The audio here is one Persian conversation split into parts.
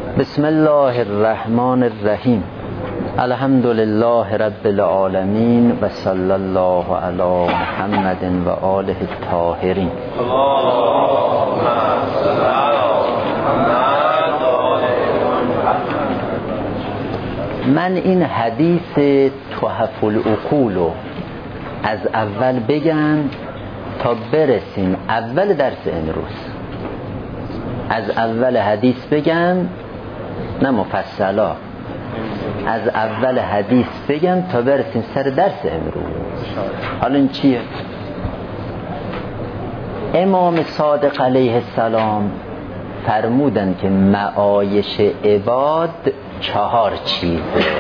بسم الله الرحمن الرحیم. الحمد لله رب العالمین و صلی الله علی محمد و آله الطاهرین. من این حدیث تحف العقول رو از اول بگم تا برسیم اول درس امروز. از اول حدیث بگم، نه مفصلا، از اول حدیث بگم تا برسیم سر درس امروز. حالا این چیه؟ امام صادق علیه السلام فرمودن که معایش عباد 4 چیزه.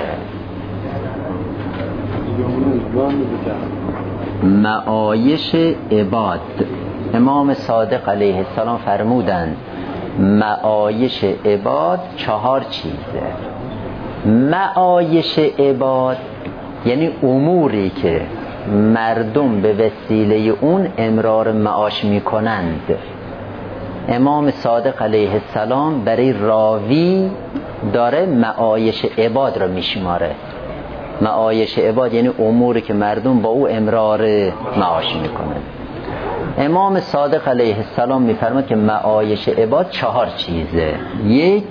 معایش عباد، امام صادق علیه السلام فرمودن معایش عباد 4 چیزه. معایش عباد یعنی اموری که مردم به وسیله اون امرار معاش میکنند. امام صادق علیه السلام برای راوی داره معایش عباد را میشماره. معایش عباد یعنی اموری که مردم با او امرار معاش میکنند. امام صادق علیه السلام میفرماد که معایش عباد 4 چیزه. 1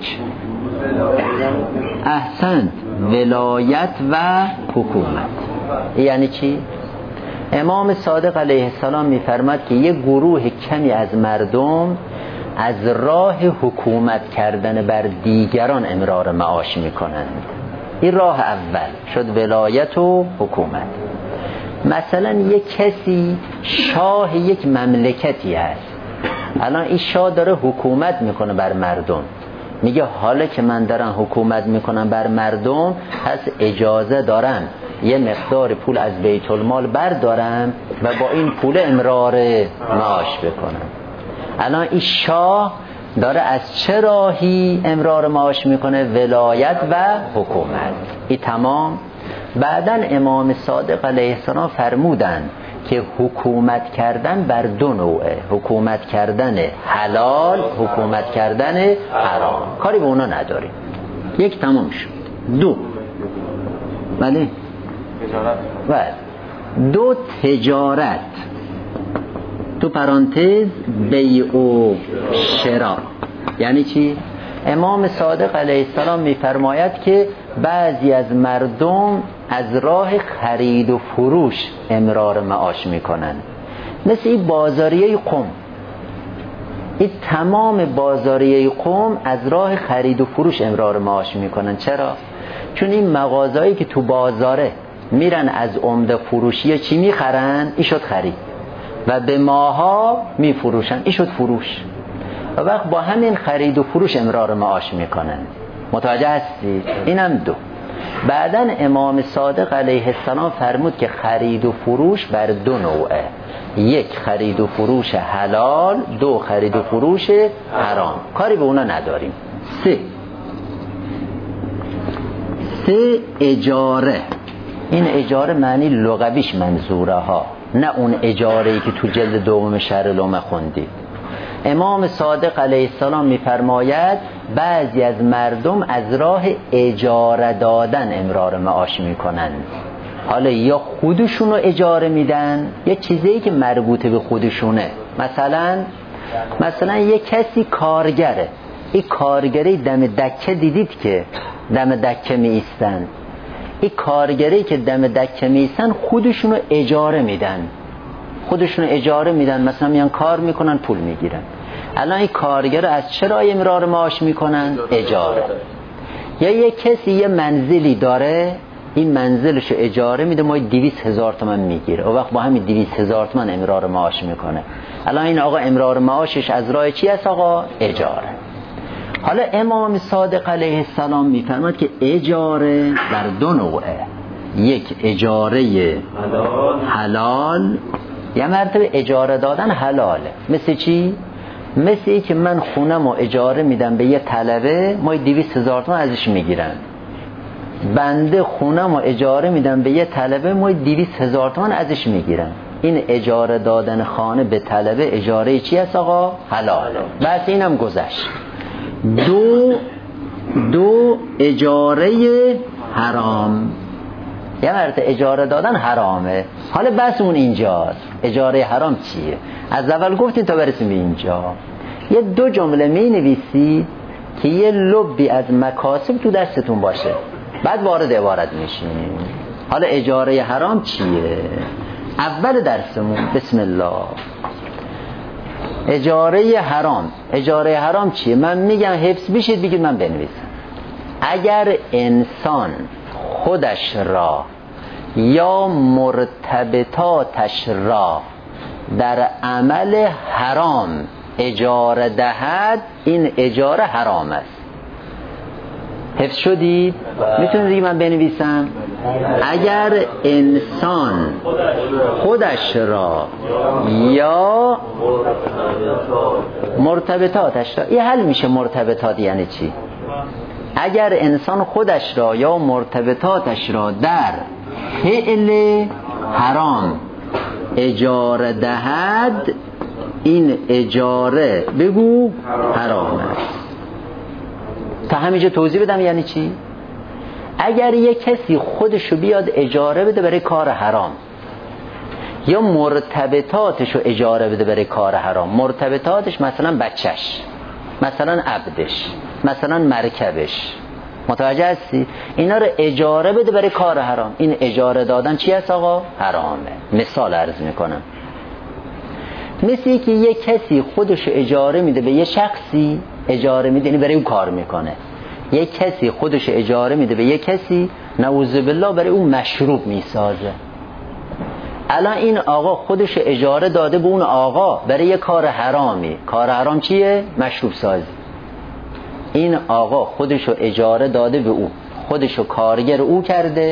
احسن ولایت و حکومت. یعنی چی؟ امام صادق علیه السلام میفرماد که یک گروه کمی از مردم از راه حکومت کردن بر دیگران امرار معاش میکنند. این راه اول شد ولایت و حکومت. مثلا یک کسی شاه یک مملکتی هست، الان این شاه داره حکومت میکنه بر مردم، میگه حالا که من دارم حکومت میکنم بر مردم، پس اجازه دارم یه مقدار پول از بیت المال بردارم و با این پول امرار معاش بکنم. الان این شاه داره از چه راهی امرار معاش میکنه؟ ولایت و حکومت. این تمام. بعدن امام صادق علیه السلام فرمودن که حکومت کردن بر 2 نوعه: حکومت کردن حلال، حکومت کردن حرام. کاری به اونا نداریم. 1 تمام شد. 2 بله 2 تجارت، تو پرانتز بیع و شراء. یعنی چی؟ امام صادق علیه السلام میفرماید که بعضی از مردم از راه خرید و فروش امرار معاش میکنن، مثل این بازاریه قم. این تمام بازاریه قم از راه خرید و فروش امرار معاش میکنن. چرا؟ چون این مغازهایی که تو بازاره میرن از عمده فروشی چی میخرن؟ این شد خرید، و به ماها میفروشن، این شد فروش. و وقت با همین خرید و فروش امرار معاش میکنن. متوجه هستی؟ اینم 2. بعدن امام صادق علیه السلام فرمود که خرید و فروش بر 2 نوعه: 1 خرید و فروش حلال، 2 خرید و فروش حرام. کاری به اونا نداریم. 3 اجاره. این اجاره معنی لغویش منظوره ها، نه اون اجاره‌ای که تو جلد 2 شرح العلوم خوندید. امام صادق علیه السلام میفرماید بعضی از مردم از راه اجاره دادن امرار معاش میکنن. حالا یا خودشونو اجاره میدن، یا چیزی که مربوط به خودشونه. مثلا یک کسی کارگره، این کارگری دم دکه دیدید که دم دکه می ایستن، این کارگری که دم دکه می ایستن خودشونو اجاره میدن، مثلا میان کار میکنن، پول میگیرن. الان این کارگر از چرا امرار معاش میکنن؟ اجاره. یا یک کسی یه منزلی داره، این منزلشو اجاره میده، ما 200,000 تومان میگیره، و وقت با همین 200,000 تومان امرار معاش میکنه. الان این آقا امرار معاشش از راه چی است آقا؟ اجاره. حالا امام صادق علیه السلام میفرماد که اجاره بر 2 نوعه: 1 اجاره حلال، یه مرتبه اجاره دادن حلاله. مثل چی؟ مثل این که من خونم و اجاره میدم به یه طلبه، ما 200,000 تومان ازش میگیرن. بنده خونم و اجاره میدم به یه طلبه، ما 200,000 تومان ازش میگیرن. این اجاره دادن خانه به طلبه اجاره چی است آقا؟ حلاله. بس اینم گذشت. 2 بگو اجاره حرام. یه مرتبه اجاره دادن حرامه، حالا بس اون اینجاست اجاره حرام چیه. از اول گفتیم تا برسیم به اینجا. یه 2 جمله می نویسید که یه لبی از مکاسب تو دستتون باشه، بعد وارد عبارت میشیم. حالا اجاره حرام چیه؟ اول درسمون بسم الله. اجاره حرام چیه؟ من میگم حفظ بشید بگید من بنویسم. اگر انسان خودش را یا مرتبطاتش را در عمل حرام اجاره دهد، این اجاره حرام است. حفظ شدید؟ میتونید دیگه من بنویسم. اگر انسان خودش را یا مرتبطاتش را، یه حل میشه مرتبطات یعنی چی؟ اگر انسان خودش را یا مرتبطاتش را در فعل حرام اجاره دهد، این اجاره بگو حرام است. تا همینجا توضیح بدم یعنی چی؟ اگر یک کسی خودشو بیاد اجاره بده برای کار حرام یا مرتبطاتشو اجاره بده برای کار حرام، مرتبطاتش مثلا بچهش، مثلا عبدش، مثلا مرکبش، متوجه هستی؟ اینا رو اجاره بده برای کار حرام، این اجاره دادن چی هست آقا؟ حرامه. مثال عرض میکنم. مثل که یک کسی خودش اجاره میده به یه شخصی، اجاره میده یعنی برای اون کار میکنه. یک کسی خودش اجاره میده به یک کسی، نعوذ بالله برای اون مشروب میسازه. الان این آقا خودش اجاره داده به اون آقا برای یه کار حرامی. کار حرام چیه؟ مشروب سازی. این آقا خودشو اجاره داده به او، خودشو کارگر او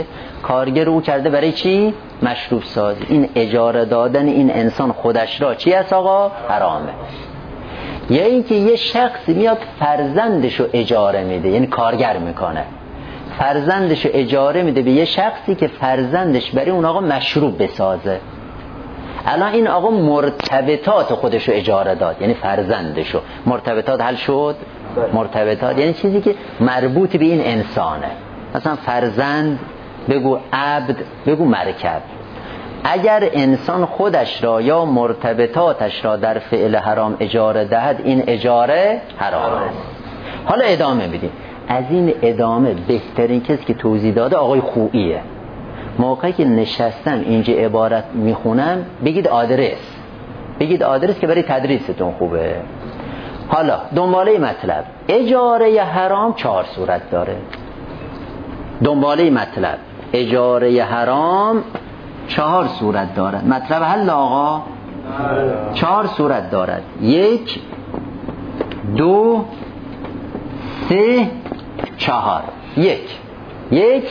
کرده برای چی؟ مشروب سازی. این اجاره دادن این انسان خودش را چی است آقا؟ حرامه. یا اینکه یه شخصی میاد فرزندشو اجاره میده، یعنی کارگر میکنه، فرزندشو اجاره میده به یه شخصی که فرزندش برای اون آقا مشروب بسازه. الان این آقا مرتبطات خودشو اجاره داد، یعنی فرزندشو. مرتبطات حل شد؟ مرتبطات یعنی چیزی که مربوط به این انسانه، مثلا فرزند بگو، عبد بگو، مرکب. اگر انسان خودش را یا مرتبطاتش را در فعل حرام اجاره دهد، این اجاره حرام است. حالا ادامه بدیم. از این ادامه بهترین کسی که توضیح داده آقای خوئیه. موقعی که نشستم اینجا عبارت میخونم بگید آدرس که برای تدریستون خوبه. حالا دنباله مطلب. اجاره حرام 4 صورت داره. دنباله مطلب. اجاره حرام 4 صورت دارد. مطلب حل آقا 4 صورت دارد. 1 2 3 4. 1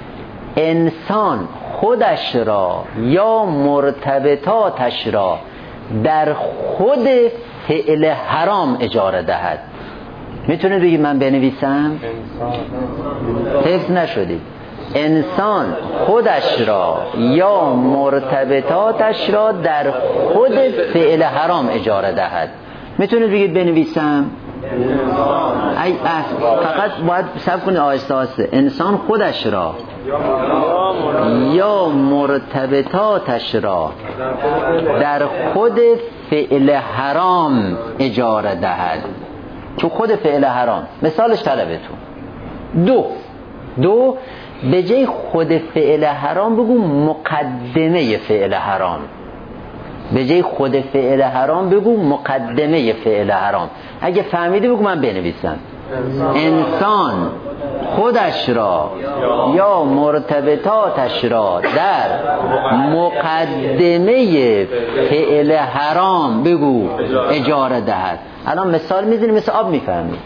انسان خودش را یا مرتبطاتش را در خود فعل حرام اجاره دهد. میتونید بگید من بنویسم؟ حفظ نشدید. انسان خودش را یا مرتبطاتش را در خود فعل حرام اجاره دهد. میتونید بگید بنویسم؟ فقط باید صبر کنید آهسته. انسان خودش را یا مرتبطاتش را در خود فعل حرام اجاره دهد. چون خود فعل حرام مثالش طلبتون. 2 به جای خود فعل حرام بگو مقدمه فعل حرام. به جای خود فعل حرام بگو مقدمه فعل حرام. اگه فهمیدی بگو من بنویسم. انسان خودش را یا مرتبطاتش را در مقدمه فعل حرام بگو اجاره دهد. الان مثال میزنی مثل آب میفهمی.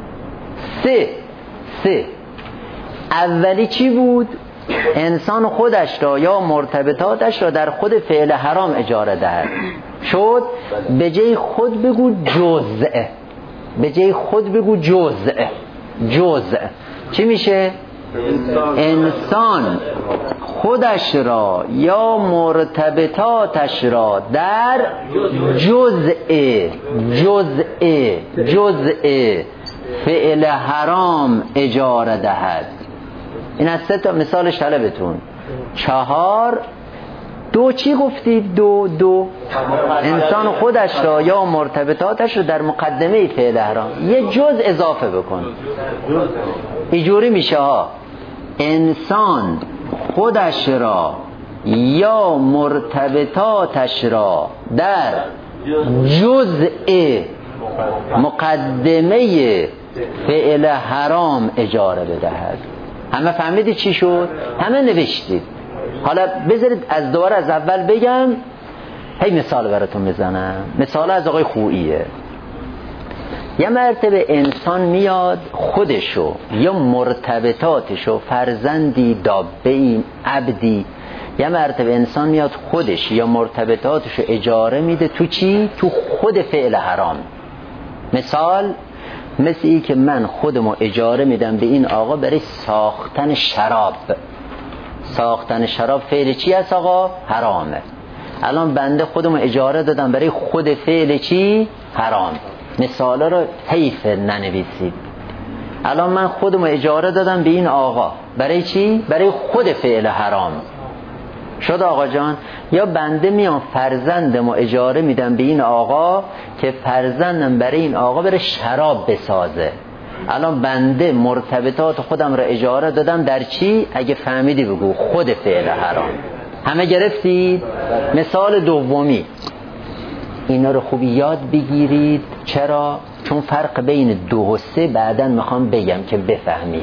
3 اولی چی بود؟ انسان خودش را یا مرتبطاتش را در خود فعل حرام اجاره دهد. شد به جای خود بگو جزء. به جای خود بگو جزء. چی میشه؟ انسان خودش را یا مرتبطاتش را در جزء فعل حرام اجاره دهد. این از 3 تا مثالش طلبتون. 4 دو چی گفتید؟ دو انسان خودش را یا مرتبطاتش را در مقدمه فعل حرام یه جز اضافه بکن. اینجوری میشه ها، انسان خودش را یا مرتبطاتش را در جزء مقدمه فعل حرام اجاره بدهد. همه فهمیدید چی شد؟ همه نوشتید. حالا بذارید از دوباره از اول بگم، هی مثال براتون بزنم. مثال از آقای خوئیه. یه مرتبه انسان میاد خودشو یا مرتبطاتشو، فرزندی، دابه‌ای، عبدی، یه مرتبه انسان میاد خودش یا مرتبطاتشو اجاره میده تو چی؟ تو خود فعل حرام. مثال مثل این که من خودمو اجاره میدم به این آقا برای ساختن شراب. ساختن شراب فعل چی است آقا؟ حرامه. الان بنده خودمو اجاره دادم برای خود فعل چی؟ حرام. مثالا رو حیف ننویسید. الان من خودمو اجاره دادم به این آقا برای چی؟ برای خود فعل حرام. شد آقا جان؟ یا بنده میام فرزندمو اجاره میدم به این آقا که فرزندم برای این آقا بره شراب بسازه. الان بنده مرتبطات خودم رو اجاره دادم در چی؟ اگه فهمیدی بگو. خود فعل حرام. همه گرفتید؟ مثال دومی، اینا رو خوب یاد بگیرید. چرا؟ چون فرق بین 2 و 3 بعداً میخوام بگم که بفهمید.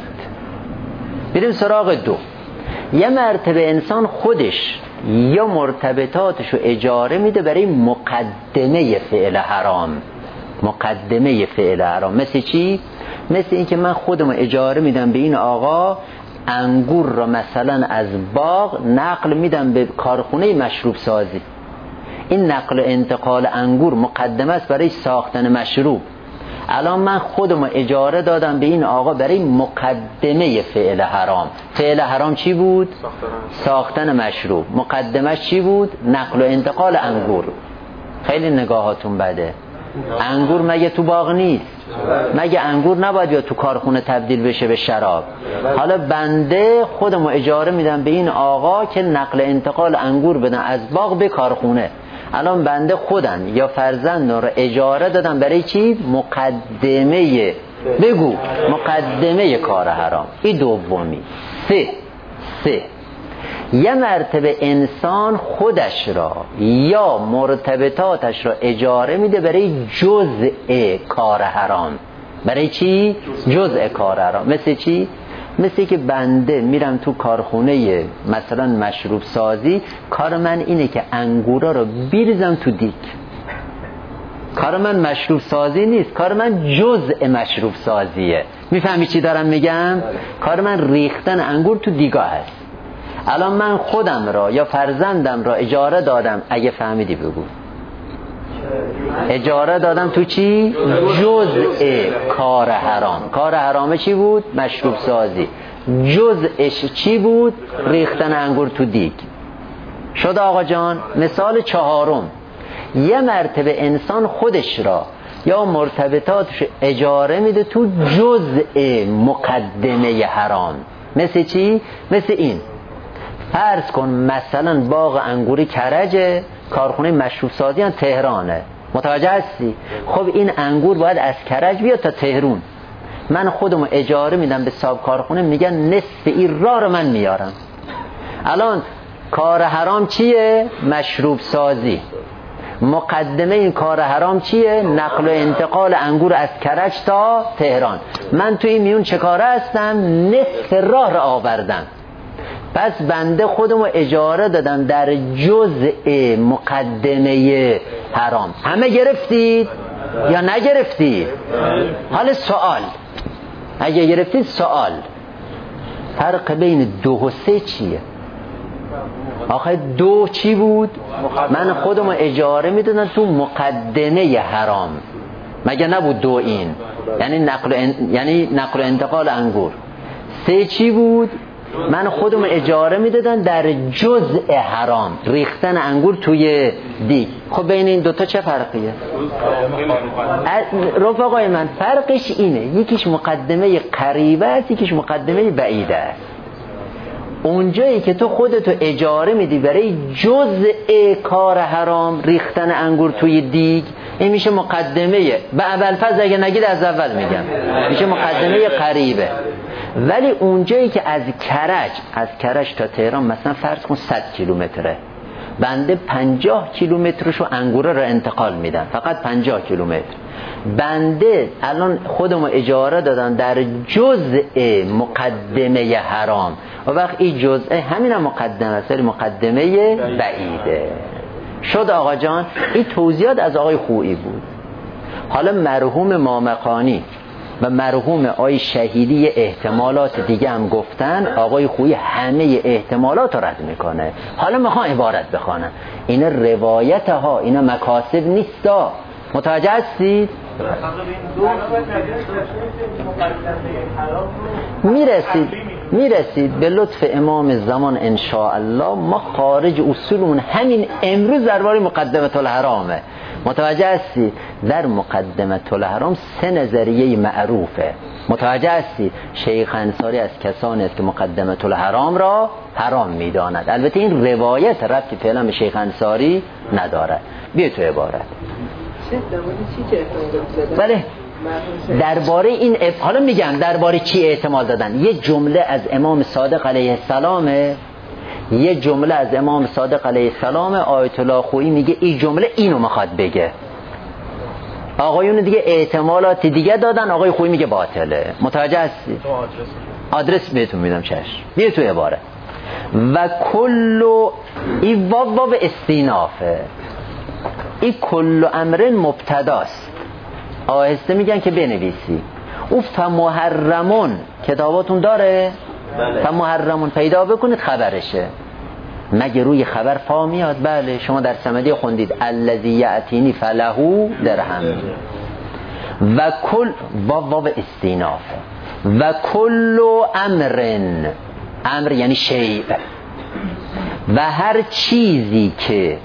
بریم سراغ 2. یه مرتبه انسان خودش یا مرتبطاتشو اجاره میده برای مقدمه فعل حرام. مقدمه فعل حرام مثل چی؟ مثل این که من خودمو اجاره میدم به این آقا، انگور را مثلا از باغ نقل میدم به کارخونه مشروب سازی. این نقل و انتقال انگور مقدمه است برای ساختن مشروب. الان من خودمو اجاره دادم به این آقا برای مقدمه فعل حرام. فعل حرام چی بود؟ ساختن مشروب. مقدمش چی بود؟ نقل و انتقال انگور. خیلی نگاهاتون بده. انگور مگه تو باغ نیست؟ مگه انگور نباید یا تو کارخونه تبدیل بشه به شراب؟ حالا بنده خودمو اجاره میدم به این آقا که نقل انتقال انگور بدن از باغ به کارخونه. الان بنده خودم یا فرزندم رو اجاره دادم برای چی؟ مقدمه. بگو مقدمه کار حرام. این دومی. 3 یه مرتبه انسان خودش را یا مرتبطاتش را اجاره میده برای جزء کار حرام. برای چی؟ جزء کار حرام. مثل چی؟ مثل که بنده میرم تو کارخونه مثلا مشروب سازی، کار من اینه که انگورا رو بریزم تو دیگ. کار من مشروب سازی نیست، کار من جزء مشروب سازیه. میفهمی چی دارم میگم؟ کار من ریختن انگور تو دیگا هست. الان من خودم را یا فرزندم را اجاره دادم، اگه فهمیدی بگو. اجاره دادم تو چی؟ جزء کار حرام. کار حرامه چی بود؟ مشروب سازی. جزءش چی بود؟ ریختن انگور تو دیگ. شد آقا جان؟ مثال 4. یه مرتبه انسان خودش را یا مرتبطاتش اجاره میده تو جزء مقدمه حرام. مثل چی؟ مثل این. فرض کن مثلا باغ انگوری کرج، کارخونه مشروب سازی هم تهرانه. متوجه هستی؟ خب این انگور باید از کرج بیاد تا تهران. من خودمو اجاره میدم به صاحب کارخونه، میگن نصف این راه رو من میارم. الان کار حرام چیه؟ مشروب سازی. مقدمه این کار حرام چیه؟ نقل و انتقال انگور از کرج تا تهران. من توی میون چه کاره هستم؟ نصف راه رو آوردم. پس بنده خودمو اجاره دادم در جزء مقدمه حرام. همه گرفتید یا نگرفتید؟ حال سوال، اگه گرفتید سوال، فرق بین 2 و 3 چیه؟ آخه 2 چی بود؟ من خودمو اجاره میدادم تو مقدمه حرام. مگه نبود 2 این؟ یعنی نقل و انتقال انگور. 3 چی بود؟ من خودم اجاره میدادن در جزء حرام، ریختن انگور توی دیگ. خب بین این دوتا چه فرقیه؟ رفقای من فرقش اینه، یکیش مقدمه قریبه است، یکیش مقدمه بعیده است. اونجایی که تو خودتو اجاره میدی برای جزء کار حرام، ریختن انگور توی دیگ، این میشه مقدمه، به اولفاظ اگه نگید از اول میگم، میشه مقدمه قریبه. ولی اونجایی که از کرج تا تهران مثلا فرض کن 100 کیلومتره، بنده 50 کیلومترشو انگوره رو انتقال میدم، فقط 50 کیلومتر. بنده الان خودمو اجاره دادم در جزء مقدمه حرام، و وقت این جزء همین مقدمه است، مقدمه بعیده. شد آقا جان؟ این توضیحات از آقای خویی بود. حالا مرحوم مامقانی و مرحوم آقای شهیدی احتمالات دیگه هم گفتن، آقای خویی همه احتمالات رو رد میکنه. حالا میخوام عبارت بخوانم، اینا روایت ها، اینا مکاسب نیستا. متوجه هستید؟ میرسید به لطف امام زمان انشاءالله. ما خارج اصولمون همین امروز درباره مقدمه الحرامه. متوجه هستی؟ در مقدمه الحرام 3 نظریه معروفه. متوجه هستی؟ شیخ انصاری از کسانی است که مقدمه الحرام را حرام میداند. البته این روایت ربطی فعلا به شیخ انصاری نداره. بیا تو عبارت. بله، درباره این حالا میگم درباره چی احتمال دادن. یه جمله از امام صادق علیه السلام، یه جمله از امام صادق علیه السلام، آیت الله خویی میگه این جمله اینو میخواد بگه. آقایون دیگه احتمالات دیگه دادن، آقای خویی میگه باطله. متوجه هستی؟ آدرس بهتون میدم. چشم. بیا تو عباره. و کل این واو استینافه، این کل امر مبتداست. آهسته میگن که بنویسی. او فمحرمون کتاباتون داره؟ فمحرمون پیدا بکنید خبرشه. مگه روی خبر فا میاد؟ بله، شما در صمدی خوندید الذی یأتینی فله درهم. و کل واو استیناف. و کل امرن، امر یعنی شیء، و هر چیزی که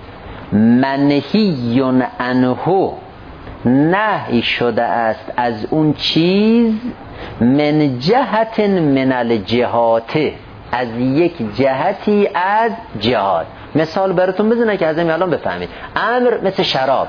منهی عنه نهی شده است از اون چیز، من جهت من الجهات، از یک جهتی از جهات. مثال براتون بزنم که از این الان بفهمید. امر مثل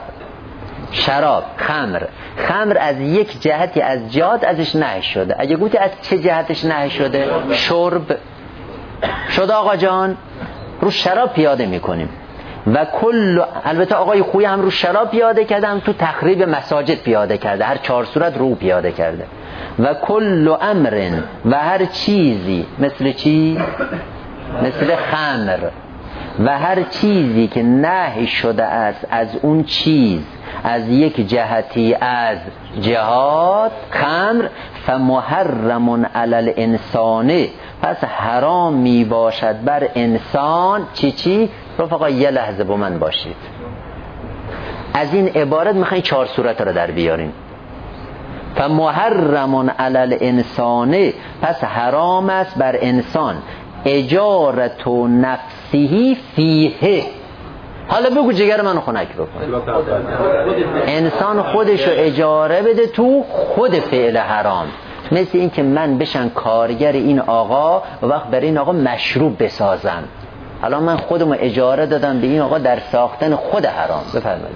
شراب، خمر از یک جهتی از جهات ازش نهی شده. اگه گفتی از چه جهتش نهی شده؟ شرب شده آقا جان، رو شراب پیاده میکنیم. و کل، البته آقای خویی هم رو شراب پیاده کرده، هم تو تخریب مساجد پیاده کرده، هر 4 صورت رو پیاده کرده. و کل امرن، و هر چیزی، مثل چی؟ مثل خمر. و هر چیزی که نهی شده است از اون چیز از یک جهتی از جهات، خمر، فمحرم علی الانسان، پس حرام می باشد بر انسان. چی؟ رفقا یه لحظه با من باشید. از این عبارت میخواین 4 صورت رو در بیاریم. فمحرم علی الانسان، پس حرام است بر انسان اجارت و نفسه فیه. حالا بگو جگر منو خنک بکن. انسان خودشو اجاره بده تو خود فعل حرام. مثل این که من بشن کارگر این آقا و وقت برای این آقا مشروب بسازم. حالا من خودمو اجاره دادم به این آقا در ساختن خود حرام. بفرمایید.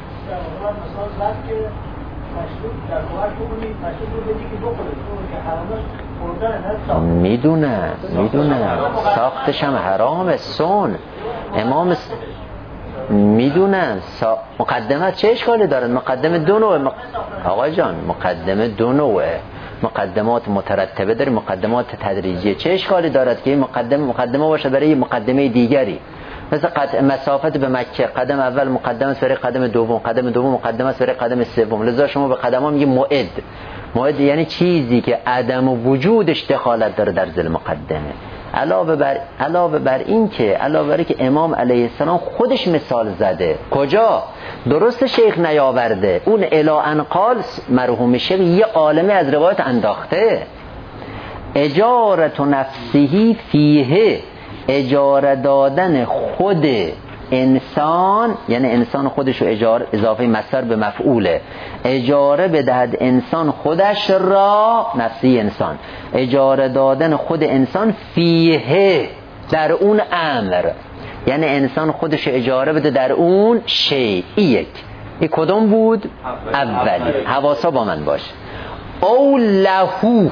میدونم ساختش هم حرامه. سون امام میدونم مقدمت چه اشکالی داره؟ مقدمه 2 نوعه آقا جان، مقدمه 2 نوعه. مقدمات مترتبه داره، مقدمات تدریجیه. چه اشکالی دارد که این مقدمه باشه برای مقدمه دیگری؟ مثل قطع مسافت به مکه، قدم اول مقدمه است برای قدم دوم، قدم دوم مقدمه است برای قدم سوم. لذا شما به قدم ها میگه موعد یعنی چیزی که عدم و وجودش دخالت داره در ذیل مقدمه. علاوه بر این که امام علیه السلام خودش مثال زده. کجا؟ درست شیخ نیاورده، اون الی ان قال مرحوم شیخ یه عالمه از روایت انداخته. اجارت نفسه فیه، اجاره دادن خود انسان، یعنی انسان خودشو اجاره، اضافه مصدر به مفعوله، اجاره بدهد انسان خودش را، نفسی انسان، اجاره دادن خود انسان فیه، در اون امر، یعنی انسان خودش اجاره بده در اون شیء. این کدوم بود؟ اولی. حواسا با من باشه. او لهو،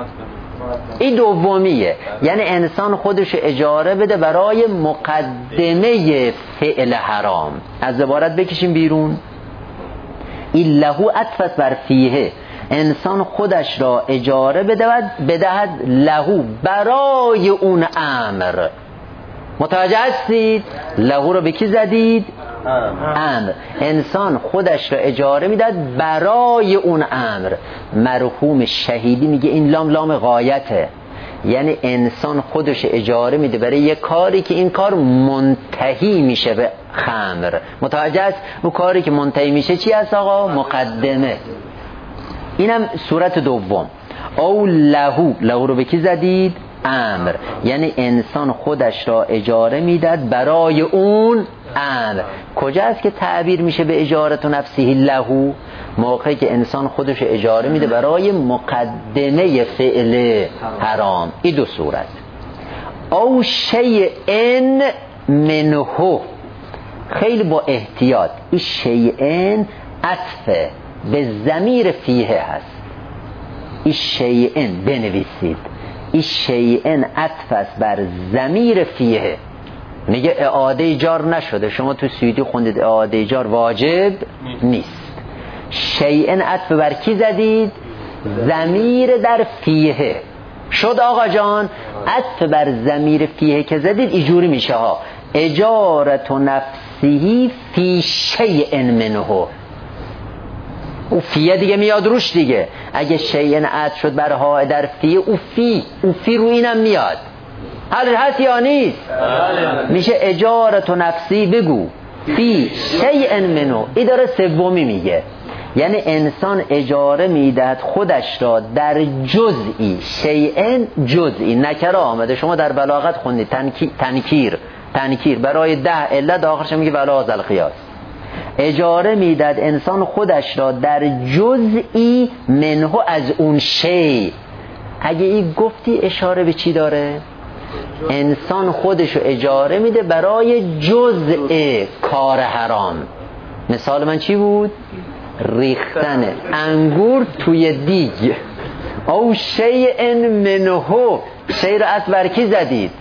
این دومیه، یعنی انسان خودش اجاره بده برای مقدمه فعل حرام. از عبارت بکشیم بیرون. این لهو عطف بر فیه، انسان خودش را اجاره بدهد لهو، برای اون امر. متوجه هستید؟ لهو رو به کی زدید؟ امر. انسان خودش را اجاره میداد برای اون امر. مرحوم شهیدی میگه این لام لام غایته، یعنی انسان خودش اجاره میده برای یک کاری که این کار منتهی میشه به خمر. متوجه است؟ اون کاری که منتهی میشه چی هست آقا؟ مقدمه. اینم صورت دوم. او لهو، لهو رو به کی زدید؟ امر، یعنی انسان خودش را اجاره میداد برای اون امر. کجا است که تعبیر میشه به اجارت نفسه لهو؟ موقعی که انسان خودش اجاره میده برای مقدمه فعل حرام. این دو صورت. او شیئن منه، خیلی با احتیاط، این شیئن عطف به ضمیر فیه هست. این شیئن بنویسید، این شیئن عطف است بر ضمیر فیه. میگه اعاده جار نشده، شما تو سویدی خوندید اعاده جار واجب نیست. شیئن عطف بر کی زدید؟ ضمیر در فیه. شد آقا جان؟ عطف بر ضمیر فیه که زدید اینجوری میشه ها، اجارت نفسه فی شیئن منه. او فیه دیگه میاد روش دیگه. اگه شیئن عطف شد بر ها در فیه، او فی رو اینم میاد. حل هست یا نیست؟ میشه اجارت نفسی، بگو فی شیئن منه. این داره سومی میگه، یعنی انسان اجاره میدهد خودش را در جزئی. شیئن جزئی، نکره آمده، شما در بلاغت خوندید تنکیر برای 10 علت آخرش میگه بلا ذل قیاس. اجاره میدهد انسان خودش را در جزئی منه، از اون شی. اگه این گفتی اشاره به چی داره؟ انسان خودش رو اجاره میده برای جزء کار حرام. مثال من چی بود؟ ریختن انگور توی دیگ. او شیئن منه، شی رو عطف بر کی زدید؟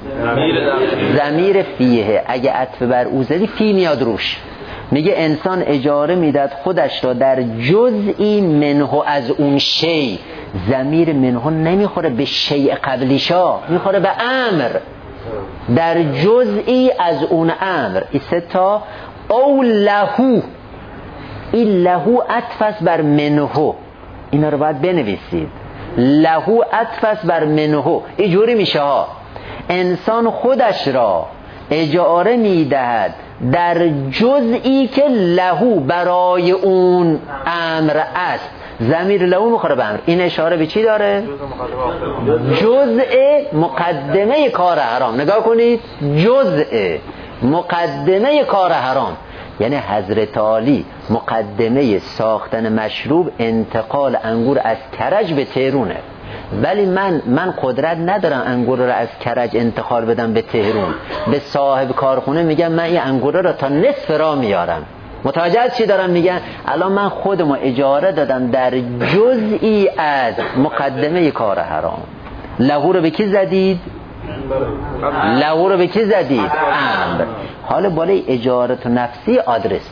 ضمیر فیه. اگه عطف بر او زدی فی میاد روش. میگه انسان اجاره میداد خودش را در جزئی منه، از اون شی. ضمیر منه نمیخوره به شیء قبلیشا، میخوره به امر. در جزئی از اون امر. این سه تا. او لهو، این لهو عطف است بر منه. اینا رو باید بنویسید. لهو عطف است بر منه. اینجوری میشه ها، انسان خودش را اجاره میدهد در جزئی که لهو، برای اون امر است. ضمیر لهو میخوره به امر. این اشاره به چی داره؟ جزء مقدمه کار حرام. نگاه کنید، جزء مقدمه کار حرام. یعنی حضرت عالی مقدمه ساختن مشروب انتقال انگور از کرج به تهرونه، ولی من قدرت ندارم انگور رو از کرج انتقال بدم به تهران. به صاحب کارخونه میگم من این انگور رو تا نصف راه میارم. متوجه چی دارم میگن؟ الان من خودمو اجاره دادم در جزئی از مقدمه کار حرام. لهو رو به کی زدید؟ لهو رو به کی زدید؟ امر. حالا بالای اجارت نفسی آدرس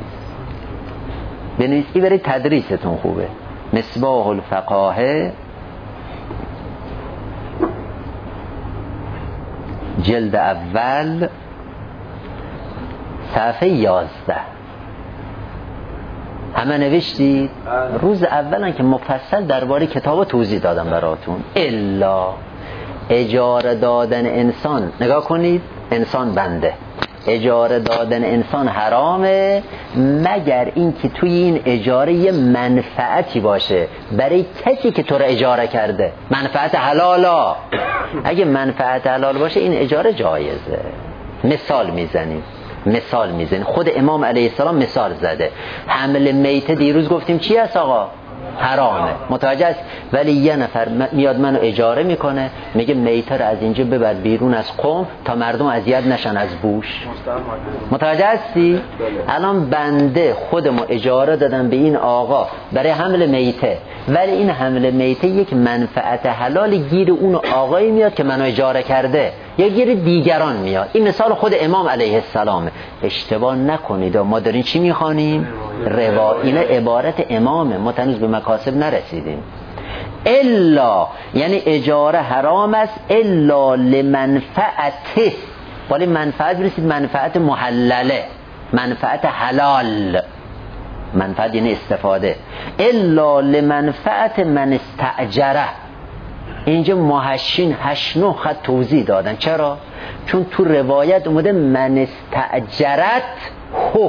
بنویس. این برای تدریستون خوبه. مصباح الفقاهه، جلد اول، صفحه 11. همه نوشتید؟ روز اولا که مفصل درباره کتاب توضیح دادم براتون. الا اجاره دادن انسان، نگاه کنید، انسان بنده اجاره دادن انسان حرامه مگر اینکه توی این اجاره یه منفعتی باشه برای کسی که تو رو اجاره کرده، منفعت حلالا. اگه منفعت حلال باشه این اجاره جایزه. مثال میزنیم خود امام علیه السلام مثال زده. حمل میته دیروز گفتیم چی است آقا؟ حرامه، متوجه است. ولی یه نفر میاد منو اجاره میکنه، میگه میته رو از اینجا ببر بیرون از قم تا مردم اذیت نشن از بوش. متوجه هستی؟ الان بنده خودمو اجاره دادم به این آقا برای حمل میته، ولی این حمل میته یک منفعت حلال گیر اون آقایی میاد که منو اجاره کرده، یا گیر دیگران میاد. این مثال خود امام علیه السلامه. اشتباه نکنید، ما داریم چی میخوانیم؟ اینه عبارت امامه، ما تنوز به مکاسب نرسیدیم. الا یعنی اجاره حرام است الا لمنفعته، ولی منفعت برسید منفعت محلله، منفعت حلال، منفعت یعنی استفاده. الا لمنفعت من استأجره. اینجا محشین 8-9 خط توضیح دادن. چرا؟ چون تو روایت اومده من استأجرت هو.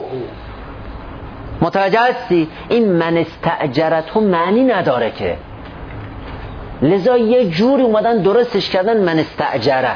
متوجه هستی؟ این من استأجرت هو معنی نداره که، لذا یه جوری اومدن درستش کردن من استأجره.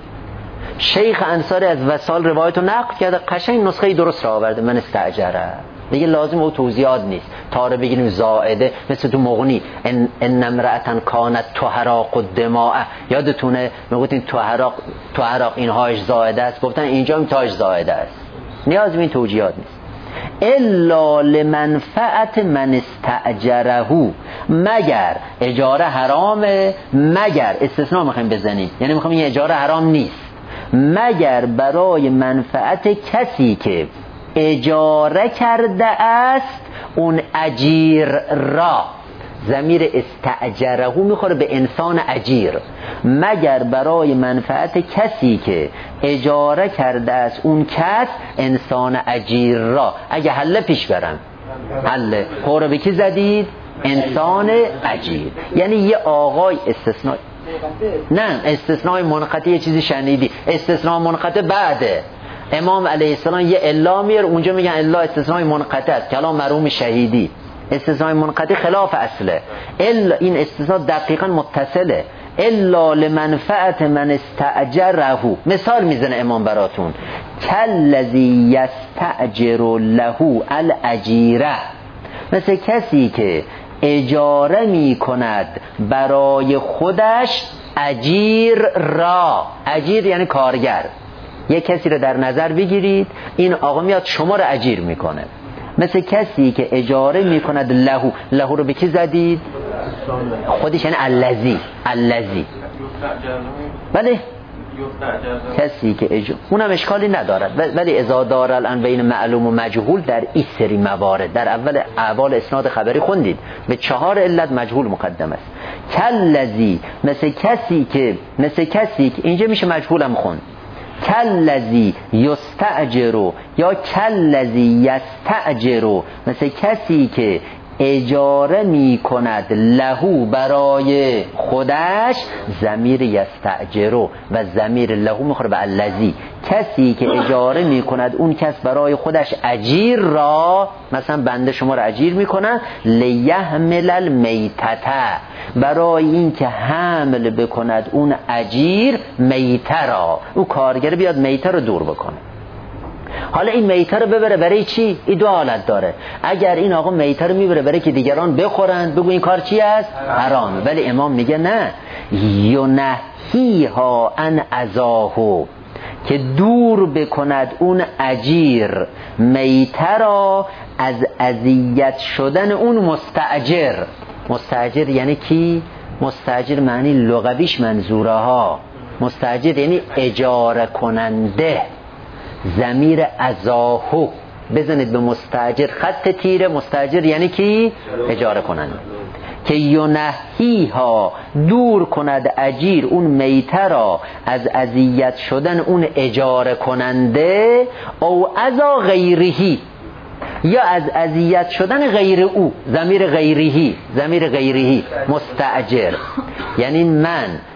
شیخ انصاری از وصال روایت رو نقل کرده، قشنگ نسخه درست را آورده، من استأجره. دیگه لازم او توضیحات نیست تا رو بگیریم زائده. مثل تو مغنی ان امرأة کانت تحرق الدماء، یادتونه میگفتین تحرق اینهاش زائده است، گفتن اینجا هم تاش زائده است، نیاز به این توضیحات نیست. الا لمنفعت من استأجره، مگر اجاره حرامه، مگر استثناء میخوایم بزنیم، یعنی میخوایم این اجاره حرام نیست مگر برای منفعت کسی که اجاره کرده است اون اجیر را. ضمیر استأجره میخوره به انسان اجیر. مگر برای منفعت کسی که اجاره کرده است اون کس انسان اجیر را. اگه حله پیش برم، حله خورا به کی زدید؟ انسان اجیر. یعنی یه آقای استثناء، نه استثناء منقطع یه چیزی شنیدی، استثناء منقطع بعده. امام علیه السلام یه الا میاره اونجا میگن الا استثناء منقطع است، کلام مرحوم شهیدی. استثناء منقطع خلاف اصله، الا این استثناء دقیقا متصله. الا لمنفعت من استأجره. مثال میزنه امام براتون، کالذی یستأجر له الاجیره، مثل کسی که اجاره میکند برای خودش اجیر را. اجیر یعنی کارگر. یک کسی رو در نظر بگیرید، این آقا میاد شما رو اجیر میکنه. مثل کسی که اجاره میکند لهو. لهو رو به کی زدید؟ خودش یعنی الذی. بله کسی که اونم اشکالی ندارد، ولی اذا دار الان بین معلوم و مجهول در این سری موارد در اول احوال اسناد خبری خوندید به 4 علت مجهول مقدم است. کالذی مثل کسی که اینجا میشه مجهولم خوند. کالذی یستأجر یا کالذی یستأجر، مثل کسی که اجاره می کند لهو برای خودش. ضمیر یستأجر و ضمیر لهو میخوره به الذی. کسی که اجاره می کند اون کس برای خودش اجیر را، مثلا بنده شما را اجیر می کند، لیحمل المیتته، برای این که حمل بکند اون اجیر میته را، او کارگر بیاد میته رو دور بکنه. حالا این میته رو ببره برای چی؟ این 2 حالت داره. اگر این آقا میته رو میبره برای که دیگران بخورن، بگو این کار چی است؟ حرام. ولی امام میگه نه، ینهیها عن اذاهو، که دور بکند اون اجیر میته را از اذیت شدن اون مستاجر. مستاجر یعنی کی؟ مستاجر معنی لغویش منظوره ها. مستاجر یعنی اجاره کننده. ضمیر ازاهو بزنید به مستاجر خط تیره. مستاجر یعنی کی؟ اجاره کننده. که ینهیها دور کند اجیر اون میته را از اذیت شدن اون اجاره کننده، او ازا غیرهی، یا از اذیت شدن غیر او. ضمیر غیرهی مستاجر یعنی من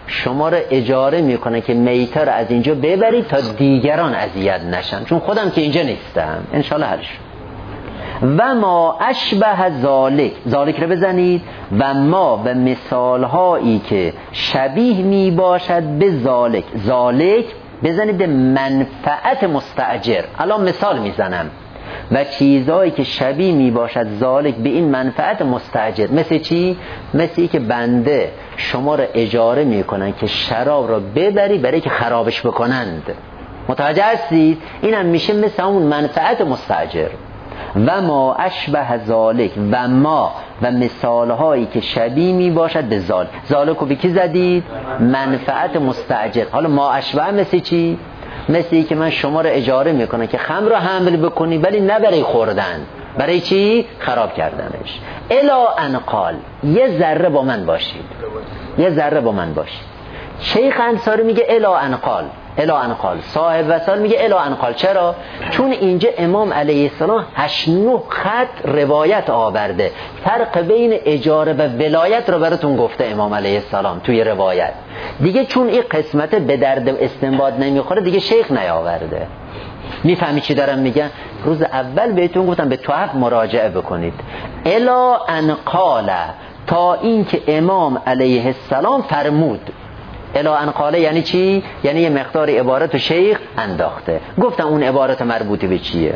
شما رو اجاره میکنه که میته رو از اینجا ببرید تا دیگران اذیت نشن، چون خودم که اینجا نیستم. انشالله حل شد. و ما اشبه ذالک رو بزنید و ما و مثال هایی که شبیه می باشد به ذالک بزنید به منفعت مستاجر. الان مثال میزنم. و چیزهایی که شبیه می باشد ذالک به این منفعت مستاجر. مثل چی؟ مثل که بنده شما رو اجاره میکنن که شراب را ببری برای که خرابش بکنند. متوجه هستید؟ این هم میشه مثل اون منفعت مستاجر. و ما اشبه ذالک و ما و مثالهایی که شبیه می باشد به ذالک رو به کی زدید؟ منفعت مستاجر. حالا ما اشبه مثل چی؟ مثل که من شما رو اجاره میکنم که خمر رو حمل بکنی ولی نه برای خوردن، برای چی؟ خراب کردنش. الا انقال، یه ذره با من باشید، یه ذره با من باشید. شیخ انصاری میگه الا انقال، الا انقال. صاحب وصال میگه الا انقال. چرا؟ چون اینجا امام علیه السلام 8-9 خط روایت آورده. فرق بین اجاره و ولایت رو براتون گفته امام علیه السلام توی روایت. دیگه چون این قسمت به درد استنباط نمیخوره دیگه شیخ نیاورده. میفهمی چی دارم میگم؟ روز اول بهتون گفتم به توحف مراجعه بکنید. الا انقال، تا این که امام علیه السلام فرمود. الا انقاله یعنی چی؟ یعنی یه مقدار عبارت و شیخ انداخته. گفتم اون عبارت مربوطه به چیه؟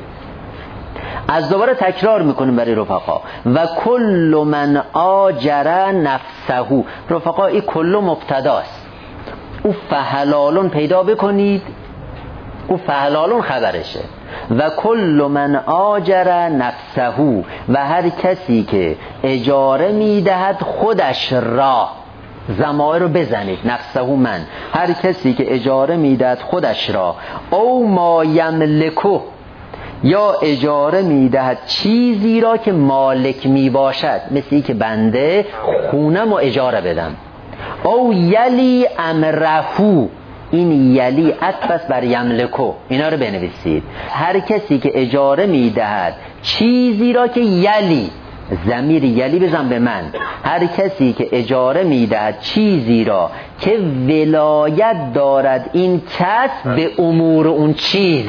از دوباره تکرار میکنیم برای رفقا. و کل من آجر نفسه. رفقا این کل مبتداست. او فحلالون پیدا بکنید، او فحلالون خبرشه. و کل من آجر نفسه، و هر کسی که اجاره میدهد خودش را. ضمائر رو بزنید. نفسه من، هر کسی که اجاره میدهد خودش را. او ما یملکو، یا اجاره میدهد چیزی را که مالک میباشد. مثلی که بنده خونم و اجاره بدم. او یلی امرهو، این یلی عطف بر یملکو، اینا رو بنویسید. هر کسی که اجاره میدهد چیزی را که یلی، ضمیر یلی بزن به من. هر کسی که اجاره میدهد چیزی را که ولایت دارد این کس به امور اون چیز.